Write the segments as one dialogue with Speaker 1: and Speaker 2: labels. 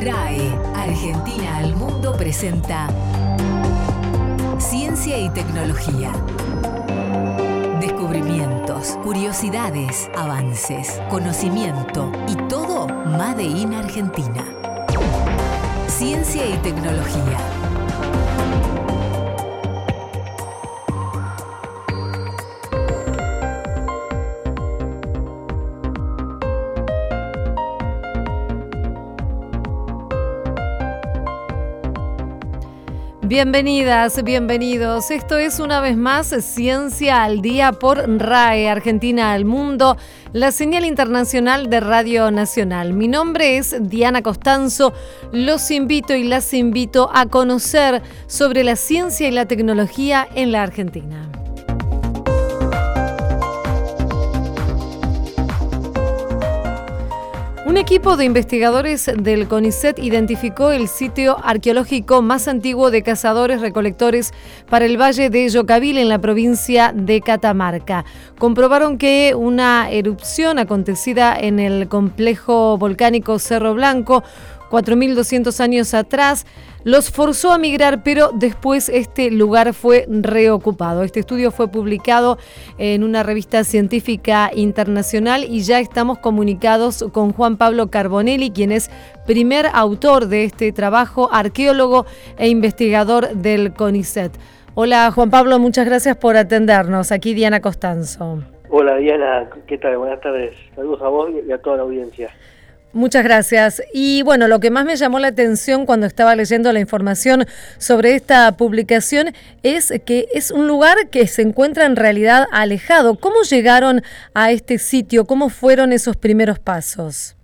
Speaker 1: RAE, Argentina al Mundo presenta Ciencia y Tecnología. Descubrimientos, curiosidades, avances, conocimiento y todo Made in Argentina. Ciencia y Tecnología.
Speaker 2: Bienvenidas, bienvenidos. Esto es una vez más Ciencia al Día por RAE, Argentina al Mundo, la señal internacional de Radio Nacional. Mi nombre es Diana Costanzo. Los invito y las invito a conocer sobre la ciencia y la tecnología en la Argentina. Un equipo de investigadores del CONICET identificó el sitio arqueológico más antiguo de cazadores-recolectores para el Valle de Yocavil en la provincia de Catamarca. Comprobaron que una erupción acontecida en el complejo volcánico Cerro Blanco 4.200 años atrás los forzó a migrar, pero después este lugar fue reocupado. Este estudio fue publicado en una revista científica internacional y ya estamos comunicados con Juan Pablo Carbonelli, quien es primer autor de este trabajo, arqueólogo e investigador del CONICET. Hola Juan Pablo, muchas gracias por atendernos. Aquí Diana Costanzo.
Speaker 3: Hola Diana, ¿qué tal? Buenas tardes. Saludos a vos y a toda la audiencia.
Speaker 2: Muchas gracias. Y bueno, lo que más me llamó la atención cuando estaba leyendo la información sobre esta publicación es que es un lugar que se encuentra en realidad alejado. ¿Cómo llegaron a este sitio? ¿Cómo fueron esos primeros pasos?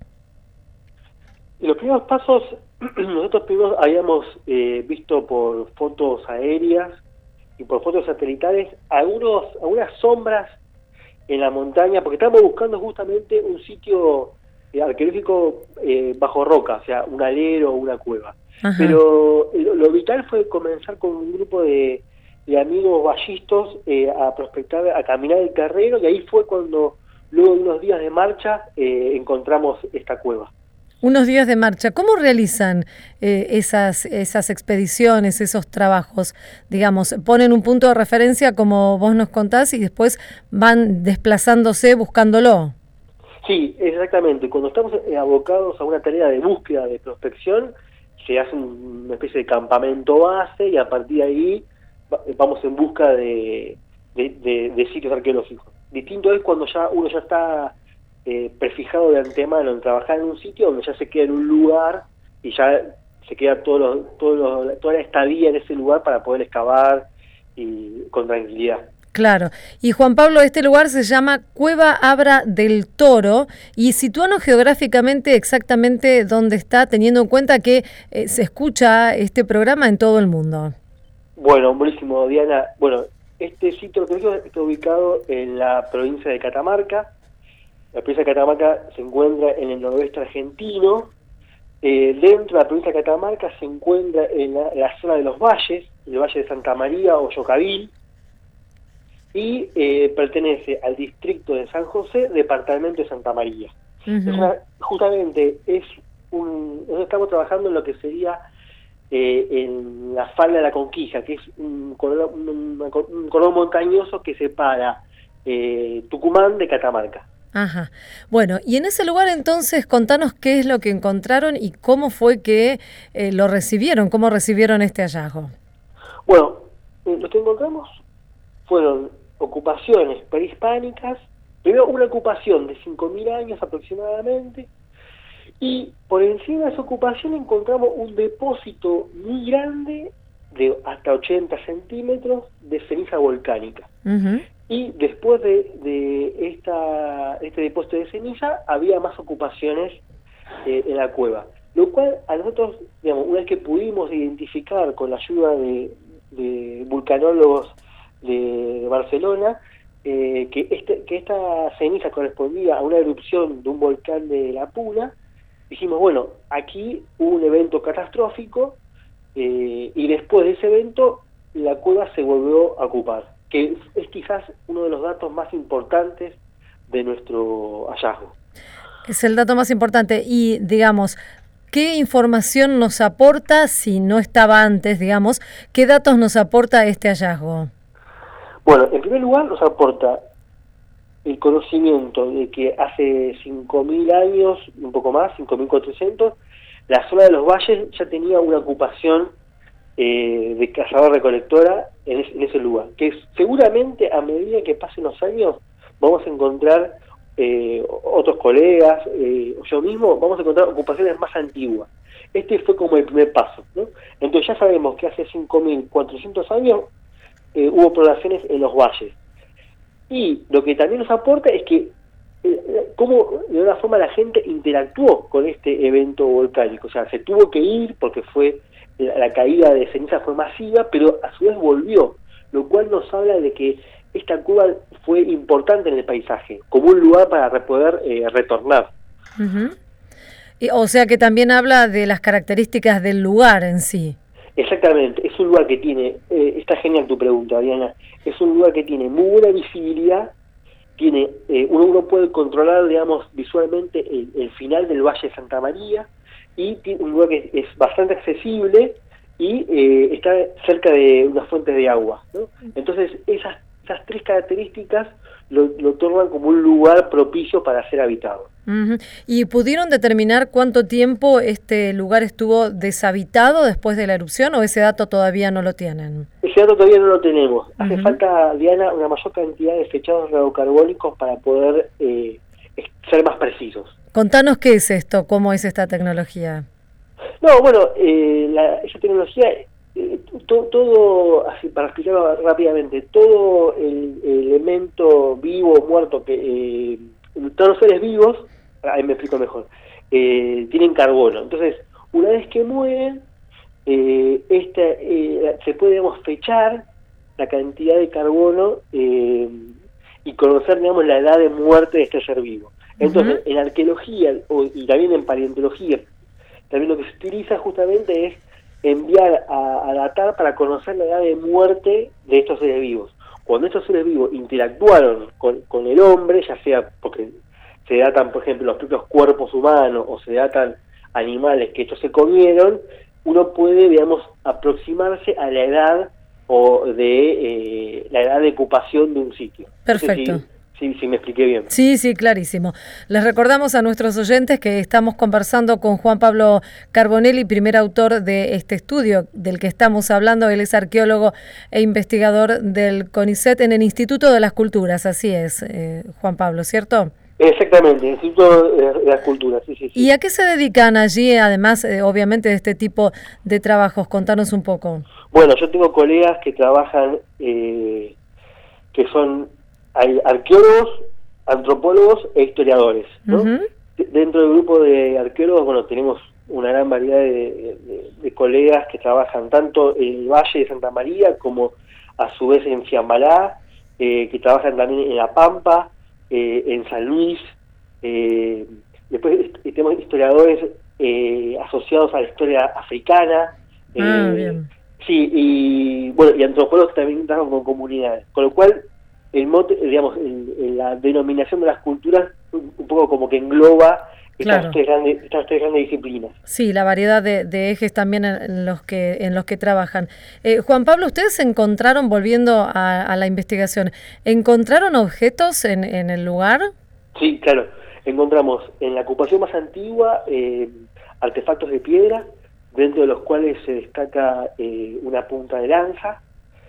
Speaker 3: Los primeros pasos, nosotros primero habíamos visto por fotos aéreas y por fotos satelitales algunas sombras en la montaña, porque estábamos buscando justamente un sitio arqueológico bajo roca, o sea, un alero o una cueva. Ajá. Pero lo vital fue comenzar con un grupo de amigos vallistos a prospectar, a caminar el terreno, y ahí fue cuando, luego de unos días de marcha, encontramos esta cueva.
Speaker 2: Unos días de marcha. ¿Cómo realizan esas expediciones, esos trabajos? Digamos, ponen un punto de referencia como vos nos contás y después van desplazándose buscándolo.
Speaker 3: Sí, exactamente. Cuando estamos abocados a una tarea de búsqueda, de prospección, se hace una especie de campamento base y a partir de ahí vamos en busca de sitios arqueológicos. Distinto es cuando uno ya está prefijado de antemano en trabajar en un sitio donde ya se queda en un lugar y ya se queda toda la estadía en ese lugar para poder excavar y con tranquilidad.
Speaker 2: Claro. Y Juan Pablo, este lugar se llama Cueva Abra del Toro, y sitúanos geográficamente exactamente dónde está, teniendo en cuenta que se escucha este programa en todo el mundo.
Speaker 3: Bueno, buenísimo, Diana. Bueno, este sitio está ubicado en la provincia de Catamarca. La provincia de Catamarca se encuentra en el noroeste argentino. Dentro de la provincia de Catamarca se encuentra en la zona de los valles, el Valle de Santa María o Yocavil, y pertenece al distrito de San José, departamento de Santa María. Uh-huh. Entonces, justamente nosotros estamos trabajando en lo que sería en la falda de la Conquija, que es un cordón montañoso que separa Tucumán de Catamarca.
Speaker 2: Ajá. Bueno, y en ese lugar entonces contanos qué es lo que encontraron y cómo fue que lo recibieron, cómo recibieron este hallazgo.
Speaker 3: Bueno, lo que encontramos fueron ocupaciones prehispánicas, primero una ocupación de 5.000 años aproximadamente, y por encima de esa ocupación encontramos un depósito muy grande de hasta 80 centímetros de ceniza volcánica. Uh-huh. Y después de este depósito de ceniza había más ocupaciones en la cueva, lo cual a nosotros, digamos, una vez que pudimos identificar con la ayuda de vulcanólogos de Barcelona, que esta ceniza correspondía a una erupción de un volcán de La Puna, dijimos, bueno, aquí hubo un evento catastrófico y después de ese evento la cueva se volvió a ocupar, que es quizás uno de los datos más importantes de nuestro hallazgo.
Speaker 2: Es el dato más importante y, digamos, ¿Qué información nos aporta, si no estaba antes, digamos, qué datos nos aporta este hallazgo?
Speaker 3: Bueno, en primer lugar nos aporta el conocimiento de que hace 5.000 años, un poco más, 5.400, la zona de los valles ya tenía una ocupación de cazador-recolectora en ese lugar, que seguramente a medida que pasen los años vamos a encontrar otros colegas, o yo mismo, vamos a encontrar ocupaciones más antiguas. Este fue como el primer paso, ¿no? Entonces ya sabemos que hace 5.400 años hubo poblaciones en los valles. Y lo que también nos aporta es que cómo de una forma la gente interactuó con este evento volcánico. O sea, se tuvo que ir porque la caída de ceniza fue masiva, pero a su vez volvió, lo cual nos habla de que esta cueva fue importante en el paisaje, como un lugar para poder retornar.
Speaker 2: Uh-huh. O sea que también habla de las características del lugar en sí.
Speaker 3: Exactamente, es un lugar que tiene, está genial tu pregunta, Diana, es un lugar que tiene muy buena visibilidad, tiene uno puede controlar, digamos, visualmente el final del Valle de Santa María, y tiene un lugar que es bastante accesible y está cerca de unas fuentes de agua, ¿no? Entonces esas tres características lo tornan como un lugar propicio para ser habitado.
Speaker 2: Uh-huh. ¿Y pudieron determinar cuánto tiempo este lugar estuvo deshabitado después de la erupción, o ese dato todavía no lo tienen?
Speaker 3: Ese dato todavía no lo tenemos.
Speaker 2: Uh-huh.
Speaker 3: Hace falta, Diana, una mayor cantidad de fechados radiocarbónicos para poder ser más precisos.
Speaker 2: Contanos qué es esto, cómo es esta tecnología.
Speaker 3: No, bueno, esa tecnología, todo, así para explicarlo rápidamente, todo el elemento vivo o muerto, que todos los seres vivos, ahí me explico mejor, tienen carbono. Entonces, una vez que mueren, se puede, digamos, fechar la cantidad de carbono y conocer, digamos, la edad de muerte de este ser vivo. Entonces, uh-huh, en arqueología y también en paleontología, también lo que se utiliza justamente es enviar a datar para conocer la edad de muerte de estos seres vivos. Cuando estos seres vivos interactuaron con el hombre, ya sea porque se datan, por ejemplo, los propios cuerpos humanos o se datan animales que estos se comieron, uno puede, digamos, aproximarse a la edad la edad de ocupación de un sitio.
Speaker 2: Perfecto.
Speaker 3: Sí, me expliqué bien.
Speaker 2: Sí, clarísimo. Les recordamos a nuestros oyentes que estamos conversando con Juan Pablo Carbonelli, primer autor de este estudio del que estamos hablando. Él es arqueólogo e investigador del CONICET en el Instituto de las Culturas. Así es, Juan Pablo, ¿cierto?
Speaker 3: Exactamente, el Instituto de las Culturas, sí.
Speaker 2: ¿Y a qué se dedican allí, además, obviamente, de este tipo de trabajos? Contanos un poco.
Speaker 3: Bueno, yo tengo colegas que trabajan, que son arqueólogos, antropólogos e historiadores, ¿no? Uh-huh. Dentro del grupo de arqueólogos, bueno, tenemos una gran variedad de colegas que trabajan tanto en el Valle de Santa María como a su vez en Fiambalá, que trabajan también en La Pampa, en San Luis. Después tenemos historiadores asociados a la historia africana.
Speaker 2: Bien.
Speaker 3: Sí, y antropólogos que también trabajan con comunidades, con lo cual el mote, digamos, la denominación de las culturas un poco como que engloba estas tres grandes disciplinas.
Speaker 2: Sí, la variedad de ejes también en los que trabajan. Juan Pablo, ustedes encontraron, volviendo a la investigación, ¿encontraron objetos en el lugar?
Speaker 3: Sí, claro. Encontramos en la ocupación más antigua artefactos de piedra, dentro de los cuales se destaca una punta de lanza,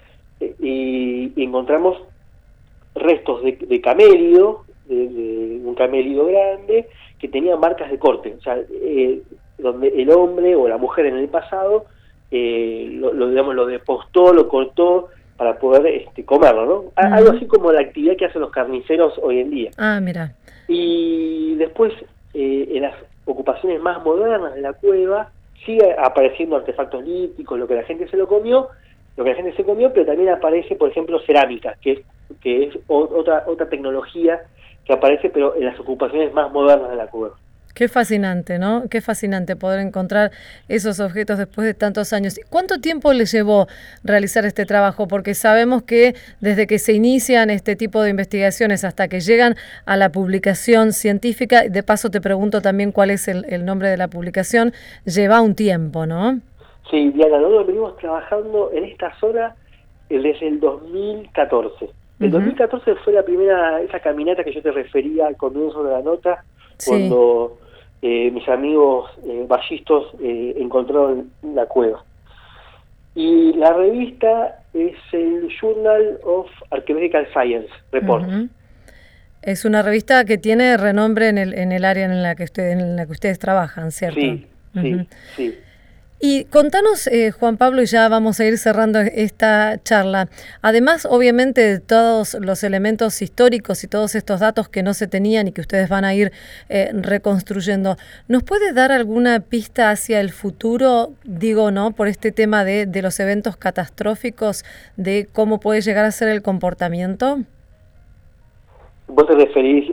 Speaker 3: y encontramos restos de camélido, de un camélido grande, que tenía marcas de corte, o sea, donde el hombre o la mujer en el pasado lo despostó, lo cortó para poder comerlo, ¿no? Uh-huh. Algo así como la actividad que hacen los carniceros hoy en día.
Speaker 2: Ah, mira.
Speaker 3: Y después, en las ocupaciones más modernas de la cueva, sigue apareciendo artefactos líticos, lo que la gente se comió, pero también aparece, por ejemplo, cerámica, que es otra tecnología que aparece, pero en las ocupaciones más modernas de la cueva.
Speaker 2: Qué fascinante, ¿no? Qué fascinante poder encontrar esos objetos después de tantos años. ¿Cuánto tiempo le llevó realizar este trabajo? Porque sabemos que desde que se inician este tipo de investigaciones hasta que llegan a la publicación científica, de paso te pregunto también cuál es el nombre de la publicación, lleva un tiempo, ¿no?
Speaker 3: Sí, Diana, nosotros venimos trabajando en esta zona desde el 2014. El 2014 fue la primera, esa caminata que yo te refería al comienzo de la nota, cuando mis amigos ballistos encontraron la cueva. Y la revista es el Journal of Archaeological Science Report.
Speaker 2: Es una revista que tiene renombre en el área en la que ustedes trabajan, ¿cierto?
Speaker 3: Sí, sí.
Speaker 2: Y contanos, Juan Pablo, y ya vamos a ir cerrando esta charla. Además, obviamente, de todos los elementos históricos y todos estos datos que no se tenían y que ustedes van a ir reconstruyendo, ¿nos puede dar alguna pista hacia el futuro? Digo, ¿no? Por este tema de los eventos catastróficos, de cómo puede llegar a ser el comportamiento.
Speaker 3: ¿Vos te referís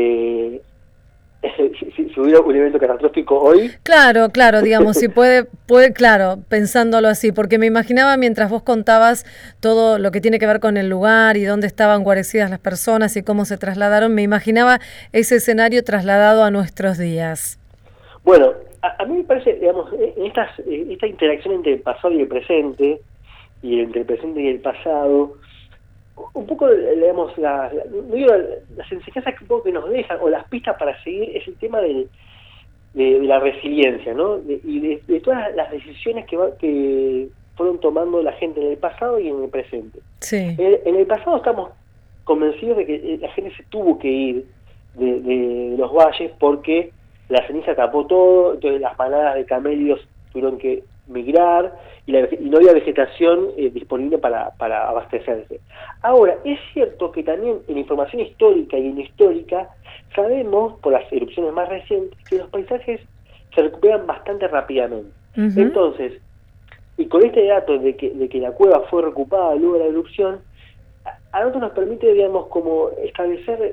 Speaker 3: si hubiera un evento catastrófico hoy?
Speaker 2: Claro, digamos, si puede, claro, pensándolo así, porque me imaginaba mientras vos contabas todo lo que tiene que ver con el lugar y dónde estaban guarecidas las personas y cómo se trasladaron, me imaginaba ese escenario trasladado a nuestros días.
Speaker 3: Bueno, a mí me parece, digamos, esta interacción entre el pasado y el presente, y entre el presente y el pasado, un poco, digamos, las enseñanzas que nos dejan, o las pistas para seguir, es el tema de la resiliencia, ¿no? Y de todas las decisiones que fueron tomando la gente en el pasado y en el presente.
Speaker 2: Sí.
Speaker 3: En el pasado estamos convencidos de que la gente se tuvo que ir de los valles porque la ceniza tapó todo, entonces las manadas de camelios tuvieron que migrar y no había vegetación disponible para abastecerse. Ahora, es cierto que también en información histórica y en histórica sabemos, por las erupciones más recientes, que los paisajes se recuperan bastante rápidamente. Entonces, y con este dato de que la cueva fue recuperada luego de la erupción, a nosotros nos permite, digamos, como establecer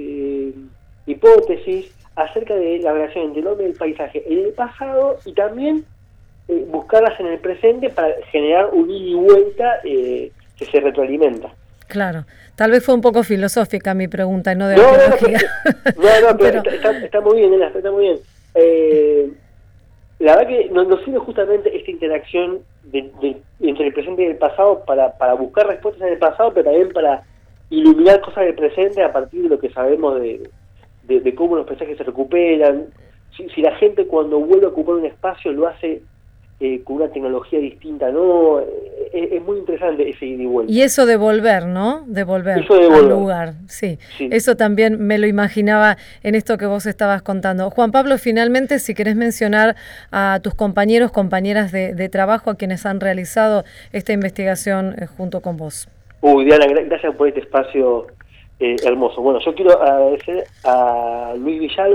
Speaker 3: hipótesis acerca de la relación entre el hombre y el paisaje en el pasado y también buscarlas en el presente para generar un ida y vuelta que se retroalimenta.
Speaker 2: Claro, tal vez fue un poco filosófica mi pregunta y no de arqueología.
Speaker 3: No, pero está muy bien, está muy bien. La verdad que nos sirve justamente esta interacción entre el presente y el pasado para buscar respuestas en el pasado, pero también para iluminar cosas del presente a partir de lo que sabemos de cómo los paisajes se recuperan. Si la gente cuando vuelve a ocupar un espacio lo hace con una tecnología distinta, ¿no? Es muy interesante ese ida y vuelta. Y
Speaker 2: eso de volver, ¿no? De volver al lugar, sí. Eso también me lo imaginaba en esto que vos estabas contando. Juan Pablo, finalmente, si querés mencionar a tus compañeras de trabajo a quienes han realizado esta investigación junto con vos.
Speaker 3: Diana, gracias por este espacio hermoso. Bueno, yo quiero agradecer a Luis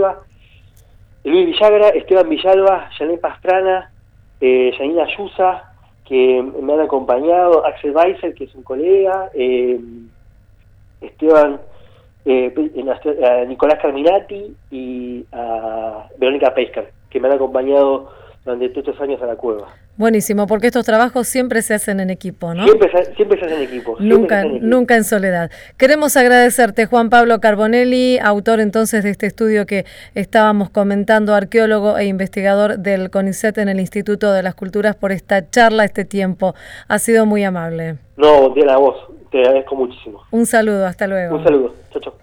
Speaker 3: Villagra, Esteban Villalba, Janet Pastrana, Janina Ayusa, que me han acompañado, Axel Weiser, que es un colega, Esteban, Nicolás Carminati y a Verónica Pescar, que me han acompañado durante todos estos años a la cueva.
Speaker 2: Buenísimo, porque estos trabajos siempre se hacen en equipo, ¿no?
Speaker 3: Siempre se hacen en equipo.
Speaker 2: Nunca en soledad. Queremos agradecerte, Juan Pablo Carbonelli, autor entonces de este estudio que estábamos comentando, arqueólogo e investigador del CONICET en el Instituto de las Culturas, por esta charla, este tiempo. Ha sido muy amable.
Speaker 3: No, Diana, a vos. Te agradezco muchísimo.
Speaker 2: Un saludo, hasta luego.
Speaker 3: Un saludo. Chao, chao.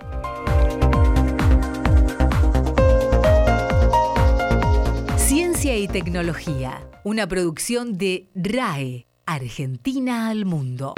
Speaker 1: Ciencia y tecnología, una producción de RAE, Argentina al Mundo.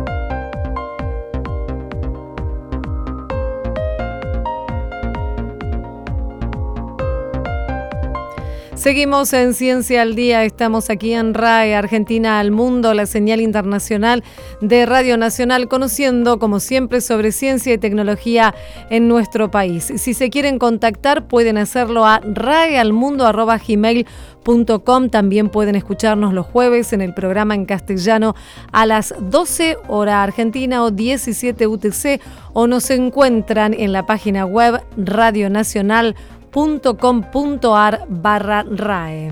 Speaker 2: Seguimos en Ciencia al Día, estamos aquí en RAE, Argentina al Mundo, la señal internacional de Radio Nacional, conociendo como siempre sobre ciencia y tecnología en nuestro país. Si se quieren contactar pueden hacerlo a raealmundo@gmail.com. También pueden escucharnos los jueves en el programa en castellano a las 12 hora argentina o 17 UTC, o nos encuentran en la página web radionacional.com.ar. www.unicef.com.ar/RAE.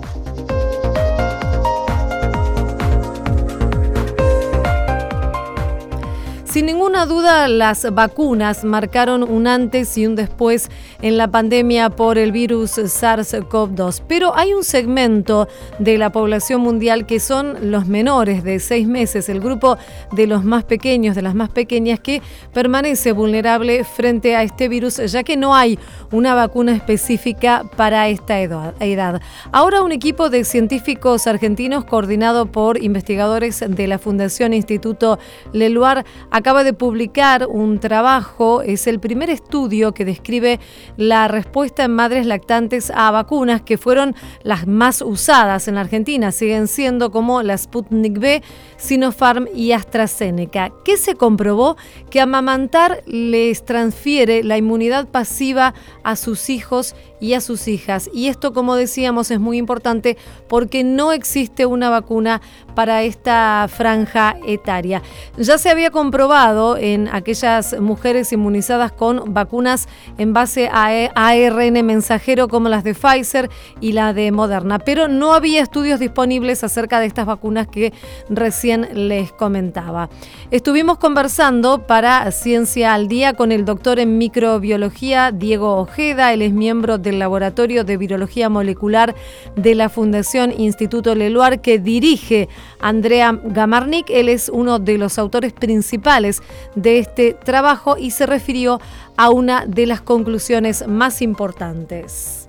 Speaker 2: Sin ninguna duda, las vacunas marcaron un antes y un después en la pandemia por el virus SARS-CoV-2. Pero hay un segmento de la población mundial que son los menores de 6 meses, el grupo de los más pequeños, de las más pequeñas, que permanece vulnerable frente a este virus, ya que no hay una vacuna específica para esta edad. Ahora un equipo de científicos argentinos coordinado por investigadores de la Fundación Instituto Leluar acaba de publicar un trabajo. Es el primer estudio que describe la respuesta en madres lactantes a vacunas que fueron las más usadas en la Argentina. Siguen siendo como la Sputnik V, Sinopharm y AstraZeneca. ¿Qué se comprobó? Que amamantar les transfiere la inmunidad pasiva a sus hijos y a sus hijas. Y esto, como decíamos, es muy importante porque no existe una vacuna para esta franja etaria. Ya se había comprobado en aquellas mujeres inmunizadas con vacunas en base a ARN mensajero como las de Pfizer y la de Moderna, pero no había estudios disponibles acerca de estas vacunas que recién les comentaba. Estuvimos conversando para Ciencia al Día con el doctor en microbiología Diego Ojeda. Él es miembro del Laboratorio de Virología Molecular de la Fundación Instituto Leluar, que dirige Andrea Gamarnik. Él es uno de los autores principales de este trabajo y se refirió a una de las conclusiones más importantes.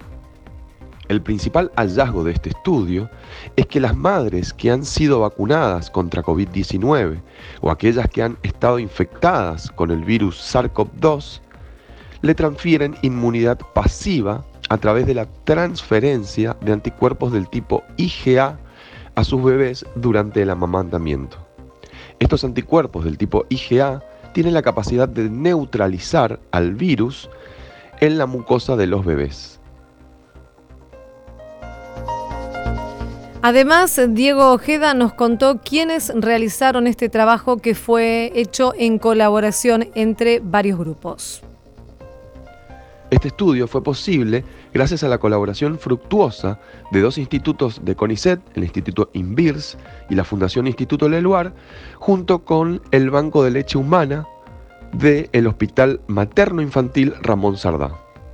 Speaker 4: El principal hallazgo de este estudio es que las madres que han sido vacunadas contra COVID-19 o aquellas que han estado infectadas con el virus SARS-CoV-2 le transfieren inmunidad pasiva a través de la transferencia de anticuerpos del tipo IgA a sus bebés durante el amamantamiento. Estos anticuerpos del tipo IgA tienen la capacidad de neutralizar al virus en la mucosa de los bebés.
Speaker 2: Además, Diego Ojeda nos contó quiénes realizaron este trabajo que fue hecho en colaboración entre varios grupos.
Speaker 4: Este estudio fue posible gracias a la colaboración fructuosa de dos institutos de CONICET, el Instituto INVIRS y la Fundación Instituto Leluar, junto con el Banco de Leche Humana del Hospital Materno Infantil Ramón Sardá.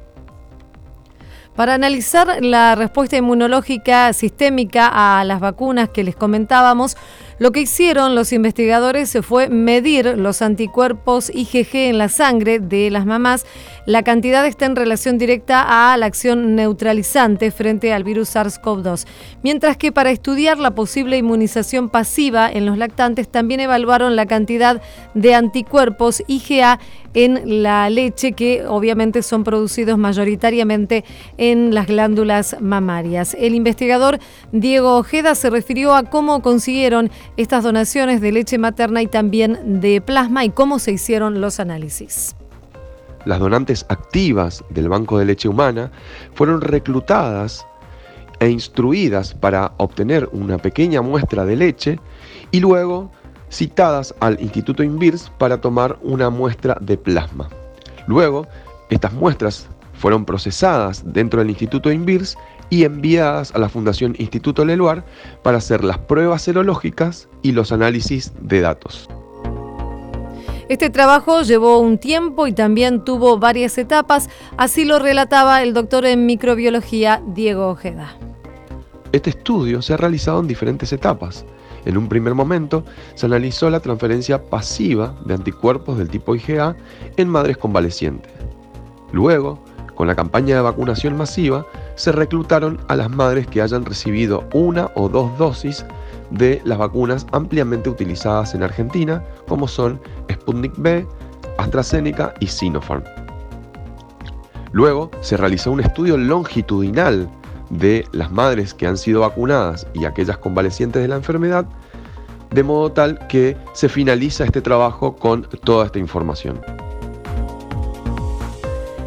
Speaker 2: Para analizar la respuesta inmunológica sistémica a las vacunas que les comentábamos, lo que hicieron los investigadores fue medir los anticuerpos IgG en la sangre de las mamás. La cantidad está en relación directa a la acción neutralizante frente al virus SARS-CoV-2. Mientras que para estudiar la posible inmunización pasiva en los lactantes, también evaluaron la cantidad de anticuerpos IgA en la leche, que obviamente son producidos mayoritariamente en las glándulas mamarias. El investigador Diego Ojeda se refirió a cómo consiguieron estas donaciones de leche materna y también de plasma y cómo se hicieron los análisis.
Speaker 4: Las donantes activas del Banco de Leche Humana fueron reclutadas e instruidas para obtener una pequeña muestra de leche y luego citadas al Instituto INVIRS para tomar una muestra de plasma. Luego, estas muestras fueron procesadas dentro del Instituto INVIRS y enviadas a la Fundación Instituto Leluar para hacer las pruebas serológicas y los análisis de datos.
Speaker 2: Este trabajo llevó un tiempo y también tuvo varias etapas, así lo relataba el doctor en microbiología Diego Ojeda.
Speaker 4: Este estudio se ha realizado en diferentes etapas. En un primer momento se analizó la transferencia pasiva de anticuerpos del tipo IgA en madres convalecientes. Luego, con la campaña de vacunación masiva, se reclutaron a las madres que hayan recibido 1 o 2 dosis de las vacunas ampliamente utilizadas en Argentina, como son Sputnik V, AstraZeneca y Sinopharm. Luego se realizó un estudio longitudinal de las madres que han sido vacunadas y aquellas convalecientes de la enfermedad, de modo tal que se finaliza este trabajo con toda esta información.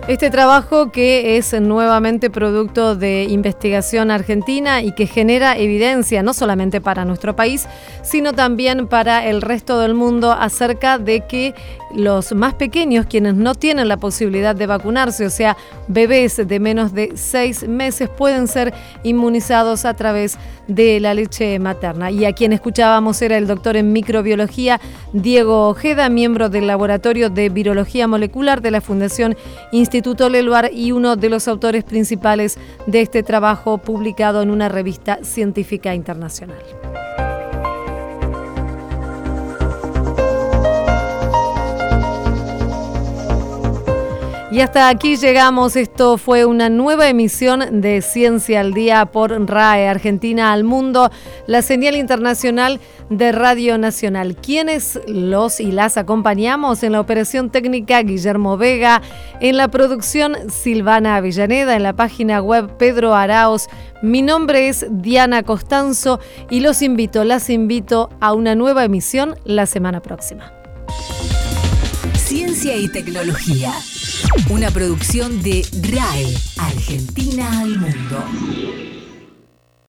Speaker 2: Este trabajo que es nuevamente producto de investigación argentina y que genera evidencia no solamente para nuestro país, sino también para el resto del mundo acerca de que los más pequeños, quienes no tienen la posibilidad de vacunarse, o sea, bebés de menos de 6 meses, pueden ser inmunizados a través de la leche materna. Y a quien escuchábamos era el doctor en microbiología Diego Ojeda, miembro del Laboratorio de Virología Molecular de la Fundación Instituto Leluar y uno de los autores principales de este trabajo publicado en una revista científica internacional. Y hasta aquí llegamos. Esto fue una nueva emisión de Ciencia al Día por RAE, Argentina al Mundo, la señal internacional de Radio Nacional. ¿Quiénes los y las acompañamos? En la operación técnica, Guillermo Vega. En la producción, Silvana Avellaneda. En la página web, Pedro Araos. Mi nombre es Diana Costanzo y las invito a una nueva emisión la semana próxima.
Speaker 1: Ciencia y tecnología. Una producción de RAE, Argentina al Mundo.